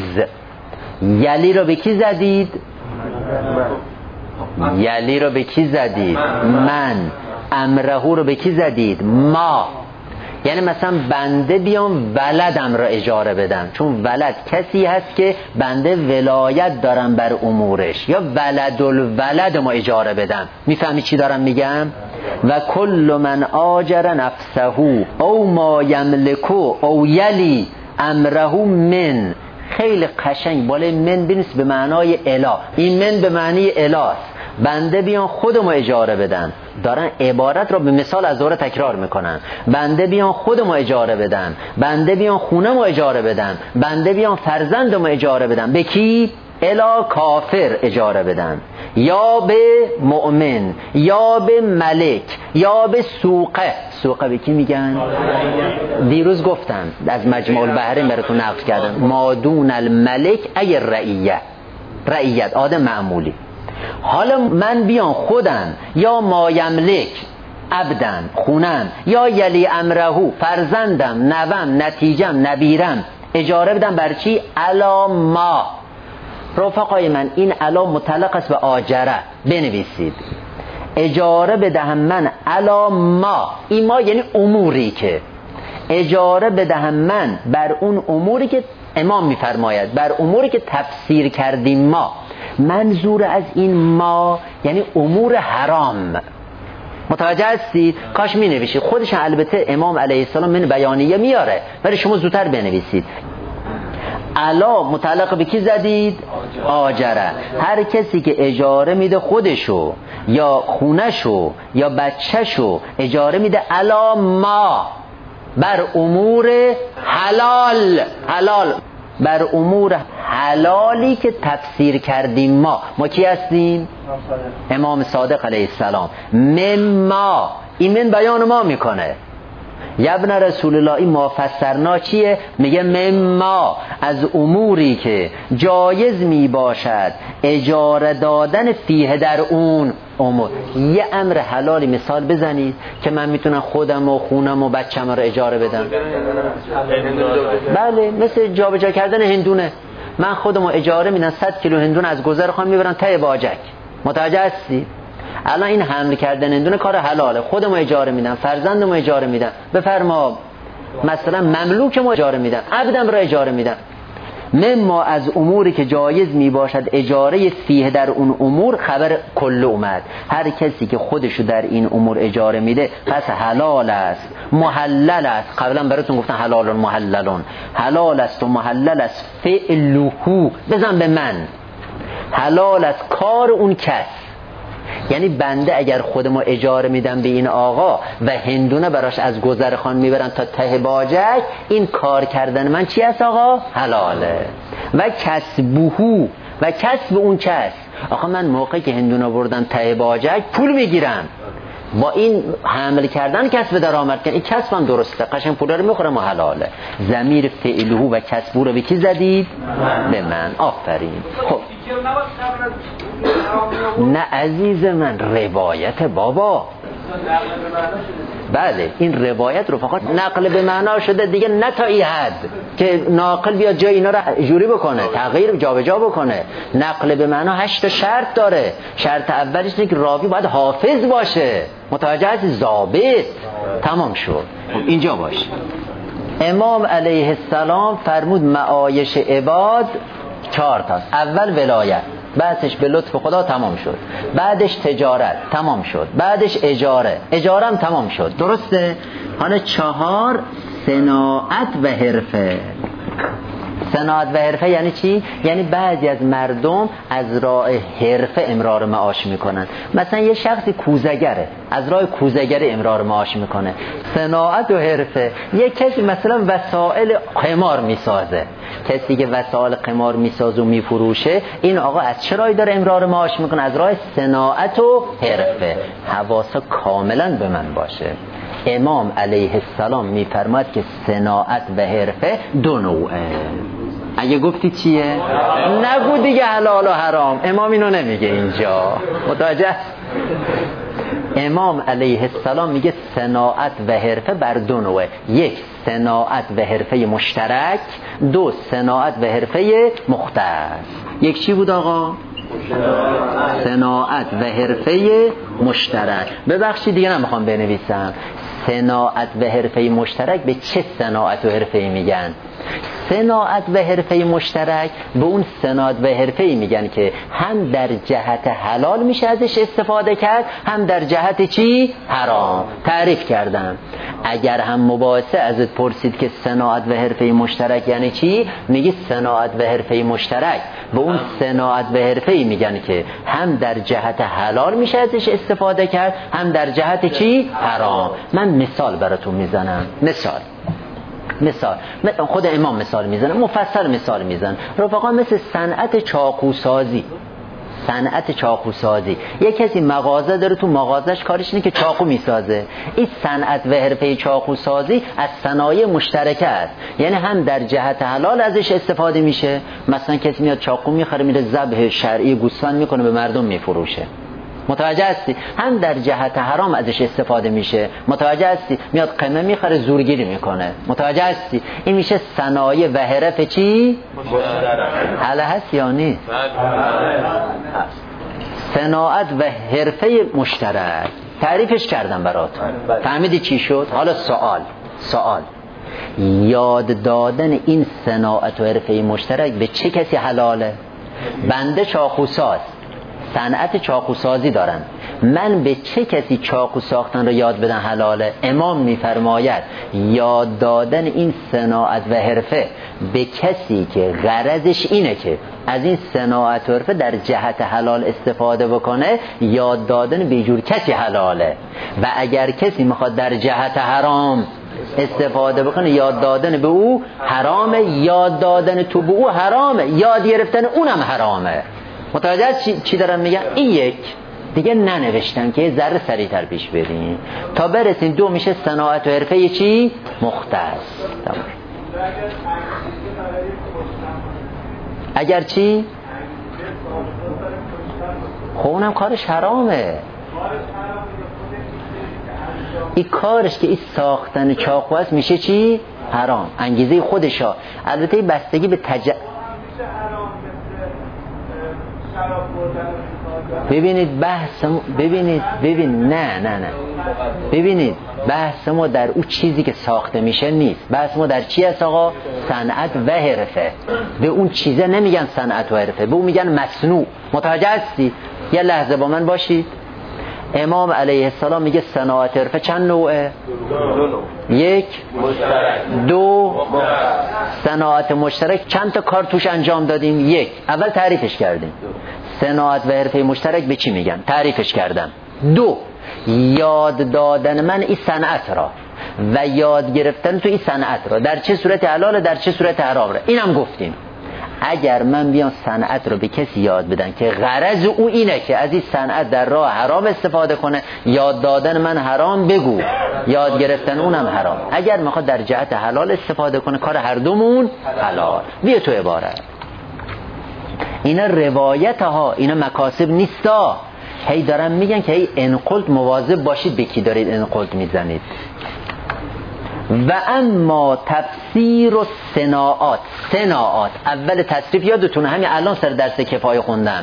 یلی را به کی زدید؟ یلی را به کی زدید؟ من. امرهو رو به کی زدید؟ ما. یعنی مثلا بنده بیام ولدم را اجاره بدم، چون ولد کسی هست که بنده ولایت دارم بر امورش، یا ولد الولد ما اجاره بدم. میفهمی چی دارم میگم؟ و کل من آجر نفسه او ما یملکو او یلی امره من. خیلی قشنگ بالای من بنویس به معنای اله. این من به معنی اله است. بنده بیان خودمو اجاره بدن. دارن عبارت را به مثال از دوره تکرار میکنن. بنده بیان خودمو اجاره بدن، بنده بیان خونمو اجاره بدن، بنده بیان فرزندمو اجاره بدن. به کی؟ الا کافر اجاره بدن، یا به مؤمن، یا به ملک، یا به سوقه. سوقه به کی میگن؟ دیروز گفتم از مجموع البحرین براتون نقل کردم. مادون الملک ای رعیت آدم معمولی. حالا من بیان خودم، یا ما یملک عبدم خونم، یا یلی امرهو فرزندم، نوم، نتیجم، نبیرم اجاره بدم. بر چی؟ علا ما. رفقای من این علا مطلق است به آجره. بنویسید اجاره بدهم من علا ما. این ما یعنی اموری که اجاره بدهم من بر اون اموری که امام میفرماید، بر اموری که تفسیر کردیم ما. منظور از این ما یعنی امور حرام. متوجه هستی؟ کاش می نویسید. خودش البته امام علیه السلام من بیانیه میاره، ولی شما زودتر بنویسید. علا متعلق به کی زدید؟ آجره. هر کسی که اجاره میده خودشو یا خونشو یا بچهشو اجاره میده علا ما، بر امور حلال. حلال بر امور حلالی که تفسیر کردیم ما کی هستیم؟ امام صادق علیه السلام. من ما، این من بیان ما میکنه. ابن رسول الله این ما فسرنا چیه؟ میگه مما از اموری که جایز می باشد اجاره دادن فیه در اون امور. یه امر حلالی مثال بزنید که من میتونم خودم و خونم و بچم رو اجاره بدم. بله، مثل جابجا کردن هندونه. من خودمو اجاره میدم 100 کیلو هندون از گذرخان میبرم ته باجک. متوجه هستی؟ الان این حمل کردن هندونه کار حلاله. خودمو اجاره میدم، فرزندمو اجاره میدم، بفرما مثلا مملوکمو اجاره میدم، عبدم رو اجاره میدم. مما از اموری که جایز می باشد اجاره فیه در اون امور، خبر کل اومد. هر کسی که خودشو در این امور اجاره میده پس حلال است، محلل است. قبلا براتون گفتن حلال محللون، حلال است و محلل است. فعلهو بزن به من، حلال است کار اون کس. یعنی بنده اگر خودمو اجاره میدم به این آقا و هندونه براش از گذرخان میبرن تا ته باجک، این کار کردن من چی است آقا؟ حلاله. و کسبهو، و کسب اون کس. آقا من موقعی که هندونه بردم ته باجک پول میگیرم، با این حمل کردن کسب درآمد کردن، این کسبم درسته، قشنگ پول رو میخورم و حلاله. ضمیر فعلهو و کسبو رو به کی زدید؟ به من. آفرین. خب نه عزیز من، روایت بابا. بله این روایت رو فقط نقل به معنا شده دیگه، نه تا این حد که ناقل بیاد جای اینا رو جوری بکنه، تغییر جابجا بکنه. نقل به معنا 8 شرط داره. شرط اولش اینه که راوی باید حافظ باشه، متوجه هستی؟ ضابط. تمام شد. اینجا باشه. امام علیه السلام فرمود معایش عباد 4 تاست. اول ولایت، بعدش به لطف خدا تمام شد، بعدش تجارت تمام شد، بعدش اجاره هم تمام شد. درسته؟ حالا 4 صناعت و حرفه. صناعت و حرفه یعنی چی؟ یعنی بعضی از مردم از راه حرفه امرار معاش میکنن. مثلا یه شخصی کوزه‌گره، از راه کوزه‌گری امرار معاش میکنه. صناعت و حرفه، یه کسی مثلا وسایل قمار میسازه، کسی که وسایل قمار میسازه و میفروشه، این آقا از چه راهی داره امرار معاش میکنه؟ از راه صناعت و حرفه. حواسا کاملا به من باشه. امام علیه السلام میفرماد که صناعت و حرفه 2 نوعه. اگه گفتی چیه؟ نگو دیگه حلال و حرام. امام اینو نمیگه اینجا، متوجه؟ امام علیه السلام میگه صناعت و حرفه بر 2 نوعه. 1 صناعت و حرفه مشترک، 2 صناعت و حرفه مختص. یک چی بود آقا؟ صناعت و حرفه مشترک. ببخشید دیگه نمیخوام بنویسم. صناعت و حرفه مشترک به چه صناعت و حرفه‌ای میگن؟ صناعت و حرفه مشترک به اون صناعت و حرفه‌ای میگن که هم در جهت حلال میشه ازش استفاده کرد، هم در جهت چی؟ حرام. تعریف کردم. اگر هم مباحثه ازت پرسید که صناعت و حرفه مشترک یعنی چی، میگی صناعت و حرفه مشترک به اون صناعت و حرفه‌ای میگن که هم در جهت حلال میشه ازش استفاده کرد، هم در جهت چی؟ حرام. من مثال براتون میزنم. مثال خود امام مثال میزنه، مفصل مثال میزنه. رفقا مثل صنعت چاقوسازی. یک کسی مغازه داره، تو مغازش کارش اینه که چاقو میسازه. این صنعت و حرفه چاقوسازی از صنایع مشترکه است، یعنی هم در جهت حلال ازش استفاده میشه. مثلا کسی میاد چاقو میخره، میره ذبح شرعی گوسفند میکنه، به مردم میفروشه. متوجه هستی؟ هم در جهت حرام ازش استفاده میشه. متوجه هستی؟ میاد قمه میخره، زورگیری میکنه. متوجه هستی؟ این میشه صنایع و حرف چی؟ حالا هست یا نیست؟ صناعت و حرفه مشترک تعریفش کردم براتون. فهمیدی چی شد؟ حالا سوال یاد دادن این صناعت و حرفه مشترک به چه کسی حلاله؟ بنده چاقوساز، صنعت چاقوسازی دارن، من به چه کسی چاقو ساختن رو یاد بدن حلاله؟ امام میفرماید یاد دادن این صناعت و حرفه به کسی که غرضش اینه که از این صناعت و حرفه در جهت حلال استفاده بکنه، یاد دادن به جور کسی حلاله. و اگر کسی میخواد در جهت حرام استفاده بکنه، یاد دادن به او حرامه، یاد دادن تو به او حرامه، یاد گرفتن اونم حرامه. متوجه چی دارم میگم؟ این یک. دیگه ننوشتم که ذره سریعتر پیش بریم تا برسیم 2 میشه صناعت و حرفه چی؟ مختص. اگر چی؟ خب اونم کارش حرامه. این کارش که این ساختن چاقو است میشه چی؟ حرام. انگیزه خودشا. البته بستگی به ببینید بحث ببینید بحث ما در اون چیزی که ساخته میشه نیست. بحث ما در چی است آقا؟ صنعت و حرفه. به اون چیزه نمیگن صنعت و حرفه، به اون میگن مصنوع. متوجه هستی؟ یه لحظه با من باشید. امام علیه السلام میگه صناعت حرفه چند نوعه؟ 1 2 صناعت مشترک چند تا کار توش انجام دادیم؟ 1 اول تعریفش کردیم. صناعت و حرفه مشترک به چی میگن؟ تعریفش کردم. 2 یاد دادن من این صنعت را و یاد گرفتن تو این صنعت را در چه صورت حلاله در چه صورت حرام را، اینم گفتیم. اگر من بیام صنعت رو به کسی یاد بدن که غرض او اینه که از این صنعت در راه حرام استفاده کنه، یاد دادن من حرام بگو، یاد گرفتن اونم حرام. اگر میخواد در جهت حلال استفاده کنه، کار هر دومون حلال. بیا تو عبارت. اینا روایت ها، اینا مکاسب نیستا. هی دارن میگن که هی انقلت مواظب باشید به کی دارید انقلت میزنید. و اما تفسیر و صناعات اول تصریف یادتونه، همین الان سر درس کفایه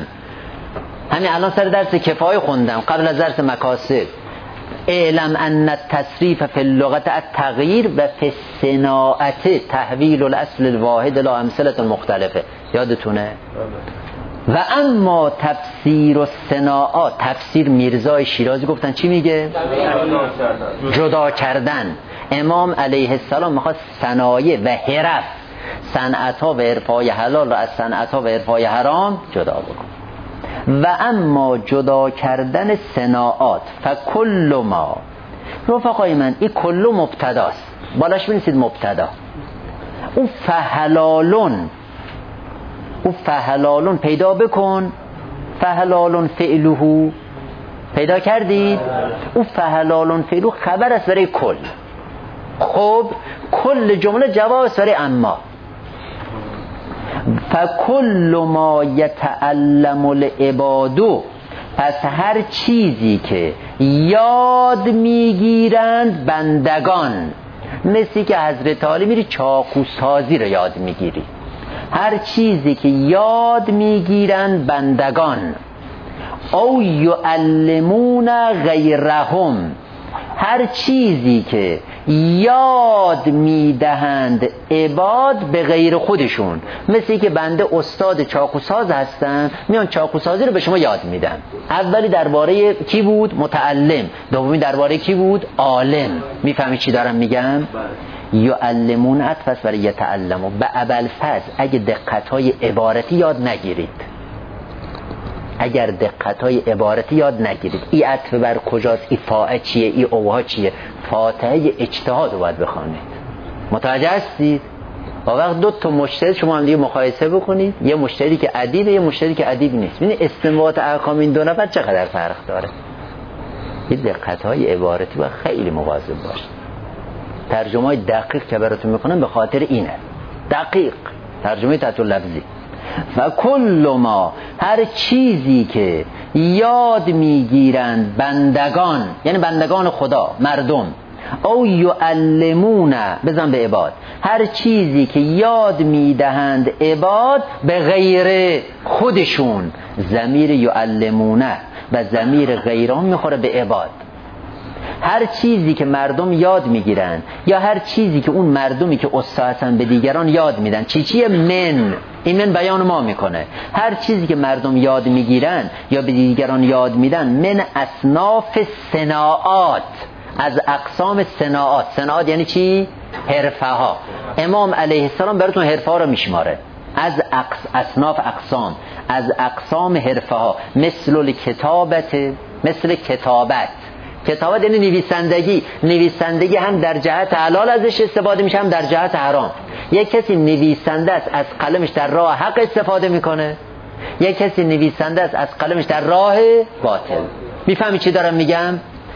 خوندم قبل از درس مکاسب. اعلم ان التصریف فی اللغت التغییر و فی الصناعت تحویل الاصل الواحد الى امثله مختلفه. یادتونه؟ و اما تفسیر و صناعات، تفسیر میرزای شیرازی گفتن چی میگه؟ جدا کردن. امام علیه السلام میخواد صنایع و حرف، صنعت‌ها و حرف‌های حلال را از صنعت‌ها و حرف‌های حرام جدا بکن. و اما جدا کردن صناعات فکل ما، رفقای من این کل مبتداست، بالاش بنویسید مبتدا. اون فحلالون پیدا بکن، فحلالون فعلهو پیدا کردید؟ اون فحلالون فعلهو خبر است برای کل. خب کل جمله جواب است برای اما. فکل ما یتعلم العباد، پس هر چیزی که یاد میگیرند بندگان، مثل که حضرت علی میری چاقوسازی رو یاد میگیری، هر چیزی که یاد میگیرند بندگان، او یعلمون غیرهم، هر چیزی که یاد میدهند عباد به غیر خودشون، مثل که بنده استاد چاقوساز هستن، میان چاقوسازی رو به شما یاد میدن. اولی درباره کی بود؟ متعلم. دومی درباره کی بود؟ عالم. میفهمی چی دارم میگم؟ یعلمون عطف برای یتعلمون. به ابوالفضل اگه دقت‌های عبارتی یاد نگیرید، اگر دقت‌های عبارتی یاد نگیرید، این عطف بر کجاست، این فاعل چیه، این اوها چیه، فاتحه اجتهاد رو باید بخونید. متوجه هستید؟ و وقت 2 تا مجتهد شما هم دیگه مقایسه بکنید، یه مجتهدی که ادیبه، یه مجتهدی که ادیب نیست. ببینید استنباط احکام این 2 نفر چقدر فرق داره. این دقت‌های عبارتی باید خیلی مواظب باشید. ترجمه‌های دقیق که براتون میکنم به خاطر اینه. دقیق ترجمه تحت لفظی. و کل ما، هر چیزی که یاد میگیرند بندگان، یعنی بندگان خدا، مردم، او یعلمون، بزن به عباد، هر چیزی که یاد میدهند عباد به غیر خودشون، ضمیر یعلمون و ضمیر غیرهم میخوره به عباد. هر چیزی که مردم یاد میگیرن یا هر چیزی که اون مردمی که استاد هستن به دیگران یاد میدن، چیه؟ من. این من بیان ما میکنه. هر چیزی که مردم یاد میگیرن یا به دیگران یاد میدن، من اصناف صناعات، از اقسام صناعات. صناعات یعنی چی؟ حرفه ها. امام علیه السلام براتون حرفه ها رو میشماره، از اصناف اقسام، از اقسام حرفه ها. مثل کتابت. کتابت یعنی نویسندگی هم در جهت حلال ازش استفاده میشه، هم در جهت حرام. یک کسی نویسنده است از قلمش در راه حق استفاده میکنه، یک کسی نویسنده است از قلمش در راه باطل. میفهمی چی دارم میگم؟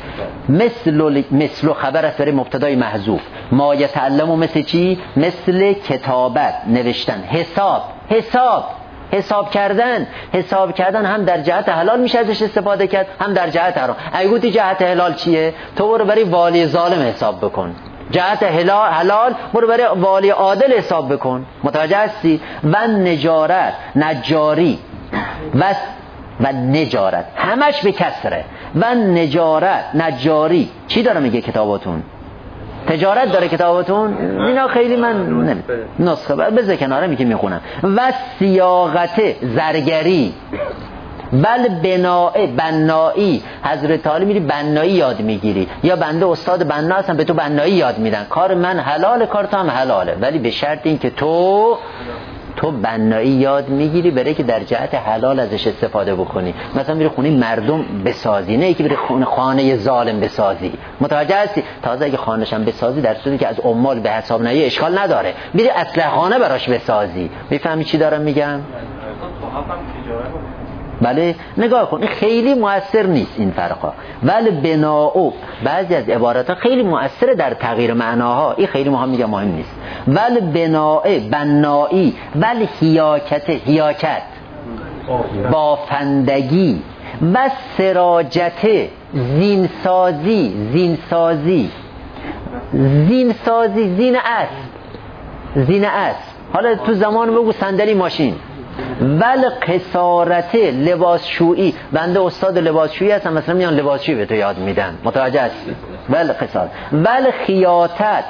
مثل خبر است برای مبتدای محذوف. ما یتعلم مثل چی؟ مثل کتابت، نوشتن. حساب کردن هم در جهت حلال میشه ازش استفاده کرد، هم در جهت حرام. اگه گفتی جهت حلال چیه؟ تو برو برای والی ظالم حساب بکن. جهت حلال برو برای والی عادل حساب بکن. متوجه هستی؟ و نجاری و نجارت همش به کسره. و نجاری چی داره میگه کتاباتون؟ تجارت داره کتاباتون؟ اینا خیلی من نسخه بذار کناره میگه میخونم. و سیاغت زرگری، بل بنایی. حضرت علی میری بنایی یاد میگیری، یا بنده استاد بنا هستم به تو بنایی یاد میدن. کار من حلاله، کار تو هم حلاله، ولی به شرط این که تو بنایی یاد میگیری برای که در جهت حلال ازش استفاده بکنی. مثلا میری خونه مردم بسازی، نه که بری خانه ظالم بسازی. متوجه هستی؟ تازه اگه خانه‌ش هم بسازی در صورتی که از عمال به حساب نیاری اشکال نداره، میری اصل خانه براش بسازی. میفهمی چی دارم میگم؟ بله نگاه کن، این خیلی مؤثر نیست این فرقا، ولی بناء بعضی از عباراتها خیلی مؤثره در تغییر معناها. این خیلی مهم نیست. ولی بنایی، ولی حیاکت بافندگی، و سراجت زینسازی، زین اسب. حالا تو زمان بگو صندلی ماشین. ول قصارت لباسشویی، بنده استاد لباسشویی هستم، مثلا میان لباسشویی به تو یاد میدن. متوجه هستی؟ ول قصارت، ول خیاطت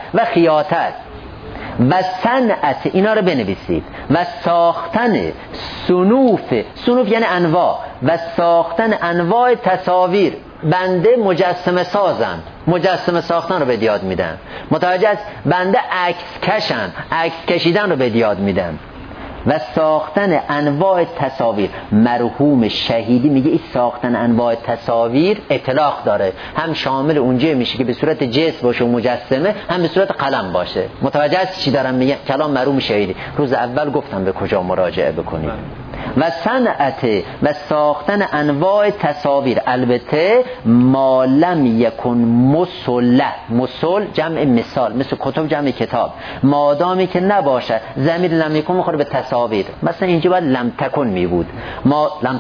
و صنعت، اینا رو بنویسید. و ساختن صنوف یعنی انواع، و ساختن انواع تصاویر. بنده مجسمه ساختن رو به یاد میدن. متوجه است؟ بنده عکس کشیدن رو به یاد میدن. و ساختن انواع تصاویر. مرحوم شهیدی میگه این ساختن انواع تصاویر اطلاق داره، هم شامل اونجا میشه که به صورت جسم باشه و مجسمه، هم به صورت قلم باشه. متوجه هستی چی دارم میگم؟ کلام مرحوم شهیدی. روز اول گفتم به کجا مراجعه بکنید. و صنعت و ساختن انواع تصاویر، البته ما لم یکن مسل جمع مثال، مثل کتب جمع کتاب، مادامی که نباشد. ضمیر لم یکن میخوره به تصاویر. مثلا اینجا باید لم تکن می بود، ما لم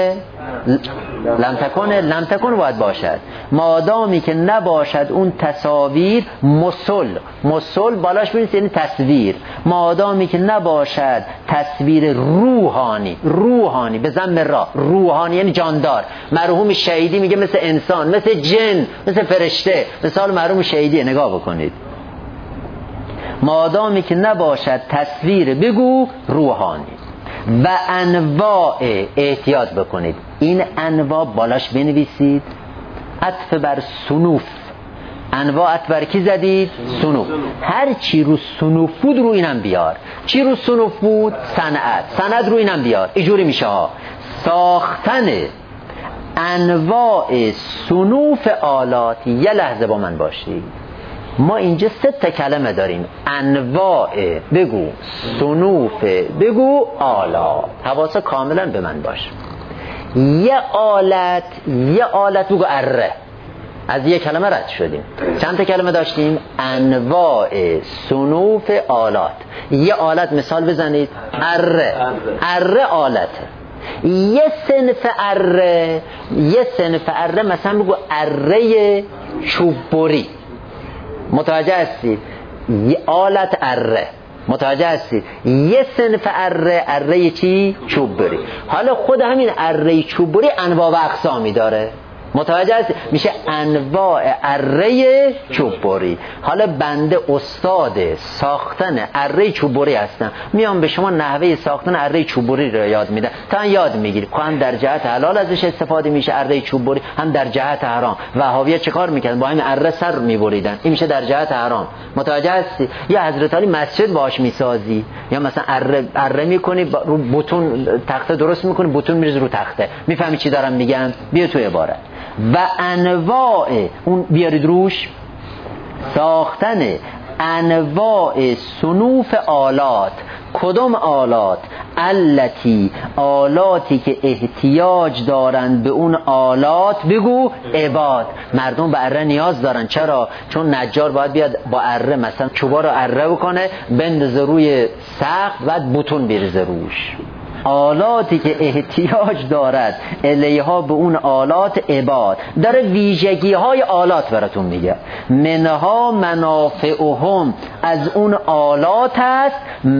تکن باید باشد. مادامی که نباشد اون تصاویر مسل بالاش ببینید یعنی تصویر. مادامی که نباشد تصویر روحانی به ضم را، روحانی یعنی جاندار. مرحوم شهیدی میگه مثل انسان، مثل جن، مثل فرشته. مثال مرحوم شهیدی نگاه بکنید. مادامی که نباشد تصویر بگو روحانی. و انواع، احتیاط بکنید این انواع بالاش بنویسید عطف بر صنوف. انواع عطف بر کی زدید؟ صنوف. هر چی رو صنوف بود رو اینم بیار. چی رو صنوف بود؟ صنعت رو اینم بیار. اینجوری میشه ها. ساختن انواع صنوف آلات. یه لحظه با من باشید. ما اینجا 3 کلمه داریم. انواع بگو، صنوف بگو، آلات. حواسا کاملا به من باش. یه آلت بگو اره. از یه کلمه رد شدیم. چند تا کلمه داشتیم؟ انواع صنوف آلات. یه آلت مثال بزنید. اره آلته. یه سنف اره مثلا بگو اره چوببری. متوجه هستید؟ یه آلت اره. متوجه هستید؟ یه سنف اره چی؟ چوببری. حالا خود همین اره چوببری انواع و اقسامی داره. متوجه هست؟ میشه انواع اره چوببری. حالا بنده استاد ساختن اره چوببری هستم، میام به شما نحوه ساختن اره چوببری رو یاد میدم تا یاد میگیری. هم در جهت حلال ازش استفاده میشه اره چوببری، هم در جهت حرام. وهابی‌ها چه کار میکنن؟ با این اره سر میبریدن، این میشه در جهت حرام. متوجه هستی؟ یا حضرت علی مسجد باش میسازی، یا مثلا اره میکنی رو بتون تخته درست میکنی، بتون میریز رو تخته. میفهمی چی دارم میگم؟ بیا تو عبارت. و انواع اون بیارید روش. ساختن انواع صنوف آلات. کدوم آلات؟ التی آلاتی که احتیاج دارند به اون آلات بگو عباد. مردم به اره نیاز دارن. چرا؟ چون نجار باید بیاد با اره مثلا چوبا رو اره بکنه بندازه روی سقف بعد بتون بریزه روش. آلاتی که احتیاج دارد الیها به اون آلات عباد. داره ویژگی های آلات براتون میگه. منها منافعهم، از اون آلات است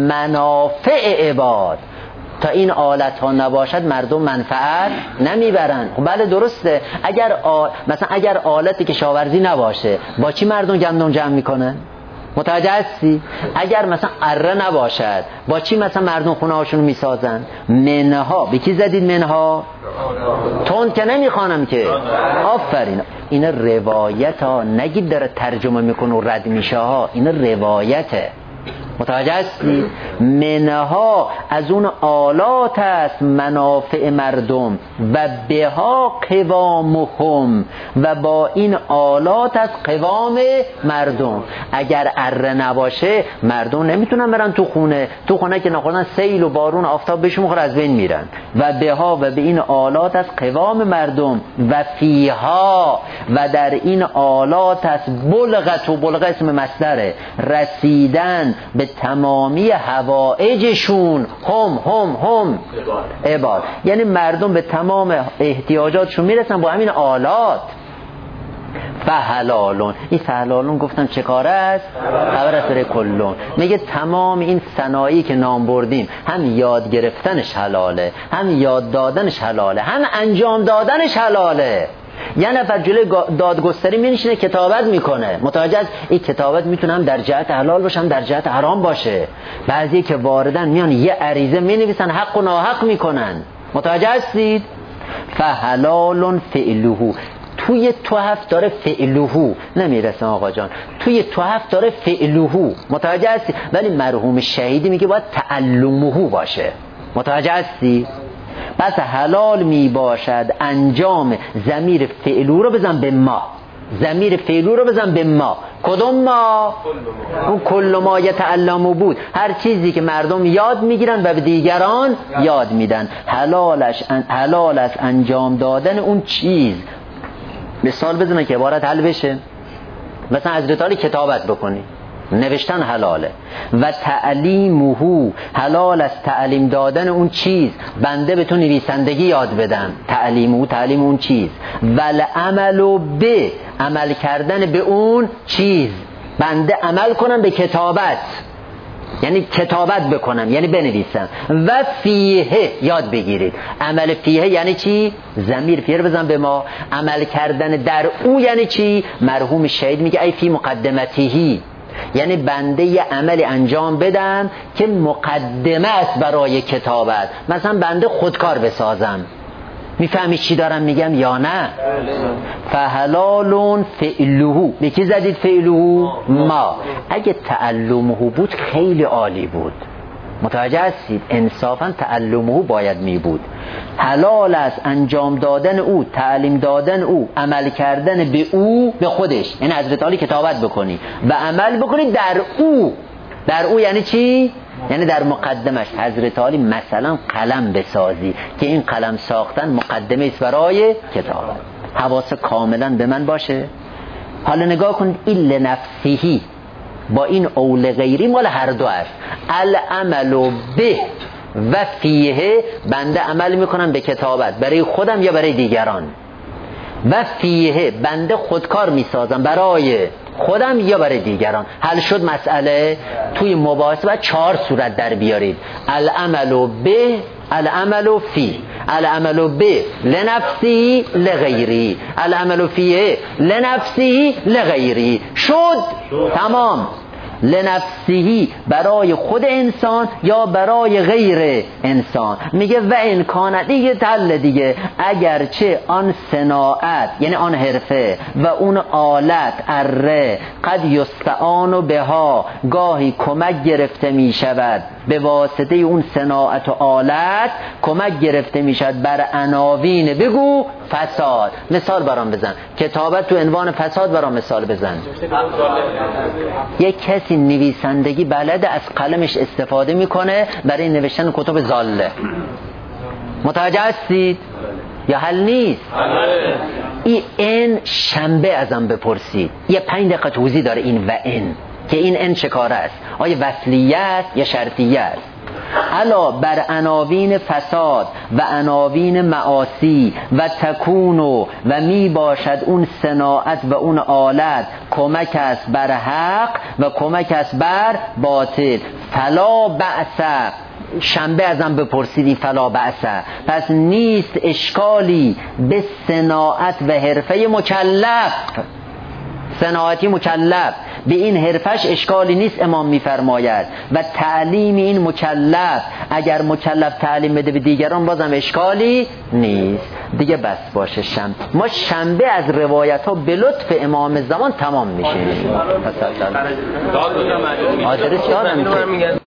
منافع عباد. تا این آلت ها نباشد مردم منفعت نمیبرن. خب بله درسته. مثلا اگر آلت کشاورزی نباشه با چی مردم گندم جمع میکنن؟ متوجه هستی؟ اگر مثلا اره نباشد با چی مثلا مردم خونه هاشون میسازن؟ منها. به کی زدید منها؟ تون که نمیخوانم که. آفرین. این روایت ها، نگید داره ترجمه میکنه و رد میشه ها، این روایته. متوجه هستی؟ منها از اون آلات است منافع مردم و بها قوامهم، و با این آلات است قوام مردم. اگر اره نباشه مردم نمیتونن برن تو خونه که نخوردن سیل و بارون آفتاب بهشون میخوره از بین میرن. و بها و به این آلات است قوام مردم و فیها و در این آلات است بلغت، و بلغت اسم مصدره، رسیدن به تمامی حوائجشون. هم عباد، یعنی مردم به تمام احتیاجاتشون میرسن با همین آلات. فحلالون، این فحلالون گفتم چه کاره است؟ خبر است برای کلون. میگه تمام این صنایعی که نام بردیم، هم یاد گرفتنش حلاله، هم یاد دادنش حلاله، هم انجام دادنش حلاله. یه نفر جلوی دادگستری می‌نشینه کتابت میکنه، متوجه است این کتابت میتونه هم در جهت حلال باشه هم در جهت حرام باشه. بعضی که واردن میان یه عریضه مینویسن حق و ناحق میکنن. متوجه هستید؟ فحلال فعلهو، توی تحف داره فعلهو، نمیرسه آقا جان، توی تحف داره فعلهو. متوجه هستی؟ ولی مرحوم شهیدی میگه باید تعلمهو باشه. متوجه هستی؟ پس حلال می باشد انجام. ضمیر فعلو رو بزن به ما، ضمیر فعلو رو بزن به ما. کدوم ما؟ اون کل ما یتعلمو بود، هر چیزی که مردم یاد میگیرن و به دیگران یاد میدن. حلال است انجام دادن اون چیز. مثال بزنه که عبارت حل بشه. مثلا از رتالی کتابت بکنی، نوشتن حلاله. و تعلیمهو، حلال است تعلیم دادن اون چیز، بنده به تو نویسندگی یاد بدم. تعلیمهو، تعلیم اون چیز. والعمل به، عمل کردن به اون چیز، بنده عمل کنم به کتابت، یعنی کتابت بکنم یعنی بنویسم. و فیه، یاد بگیرید. عمل فیه یعنی چی؟ ضمیر فیه رو بزن به ما. عمل کردن در او یعنی چی؟ مرحوم شهید میگه ای فی مقدمتیهی، یعنی بنده یه عملی انجام بدم که مقدمه است برای کتابت. مثلا بنده خودکار بسازم. میفهمی چی دارم میگم یا نه؟ فحلال فعلهو، به کی زدید فعلهو؟ ما. اگه تعلمهو بود خیلی عالی بود. متوجه هستید؟ انصافا تعلمهو باید می بود. حلال است انجام دادن او، تعلیم دادن او، عمل کردن به او، به خودش، یعنی حضرت علی کتابت بکنی و عمل بکنی در او. در او یعنی چی؟ یعنی در مقدمش. حضرت علی مثلا قلم بسازی که این قلم ساختن مقدمه است برای کتابت. حواس کاملا به من باشه. حالا نگاه کنید، این لنفسیهی با این اول غیری مال هر دو است. العمل به و فیه، بنده عمل میکنم به کتابت برای خودم یا برای دیگران. و فیه، بنده خودکار میسازم برای خودم یا برای دیگران. حل شد مسئله. توی مباحثه 4 صورت در بیارید. العمل به، العمل فی، العمل به لنفسی لغیری، العمل فیه لنفسی لغیری. شد تمام. لنفسیهی برای خود انسان یا برای غیر انسان. میگه و امکان دیگه تل دیگه، اگرچه آن صناعت یعنی آن حرفه و اون آلت اره قد یستعان بها، گاهی کمک گرفته می شود به واسطه اون صناعت و آلت، کمک گرفته می شود بر عناوین بگو فساد. مثال برام بزن. کتابت تو عنوان فساد برام مثال بزن. یک کسی نویسندگی بلده از قلمش استفاده میکنه برای نوشتن کتب ضاله. متوجه هستید؟ یا حل نیست؟ این شنبه ازم بپرسید، یه 5 دقیقه توضیح داره این و این که این چه کاره است، آیا وصلیه است یا شرطیه است. علا بر عناوین فساد و عناوین معاصی و تکونو و می باشد اون صناعت و اون آلت کمک است بر حق و کمک است بر باطل. فلا بأس، شنبه ازم بپرسیدی فلا بأس، پس نیست اشکالی به صناعت و حرفه مکلف، صناعتی مکلف به این حرفش اشکالی نیست. امام میفرماید و تعلیم این مکلف، اگر مکلف تعلیم بده به دیگران بازم اشکالی نیست. دیگه بس باشه ما شنبه از روایت ها به لطف امام زمان تمام میشه.